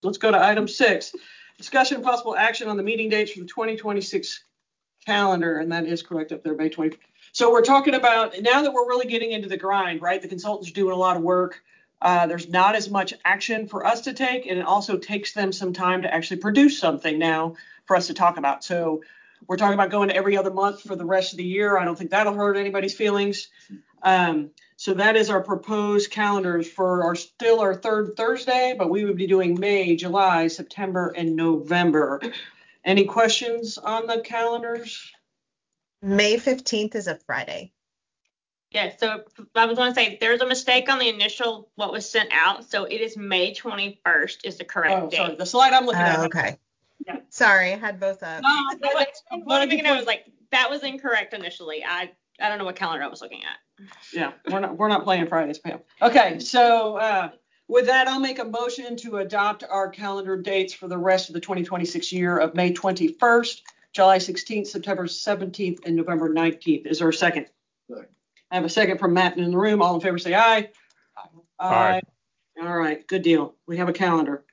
let's go to item 6. Discussion and possible action on the meeting dates for the 2026 calendar, and that is correct up there, May 20. So we're talking about, now that we're really getting into the grind, right? The consultant's doing a lot of work. There's not as much action for us to take, and it also takes them some time to actually produce something now for us to talk about. So we're talking about going every other month for the rest of the year. I don't think that'll hurt anybody's feelings. So that is our proposed calendars for our third Thursday, but we would be doing May, July, September, and November. Any questions on the calendars? May 15th is a Friday. Yeah, so I was going to say there's a mistake on the initial what was sent out. So it is May 21st is the correct date. Sorry, the slide I'm looking at. Okay. Yeah. Sorry, I had both up. One thing I was like, that was incorrect initially. I don't know what calendar I was looking at. Yeah, we're not playing Fridays, Pam. Okay, so with that, I'll make a motion to adopt our calendar dates for the rest of the 2026 year of May 21st, July 16th, September 17th, and November 19th. Is there a second? Second. I have a second from Matt in the room. All in favor say aye. Aye. All right, good deal. We have a calendar.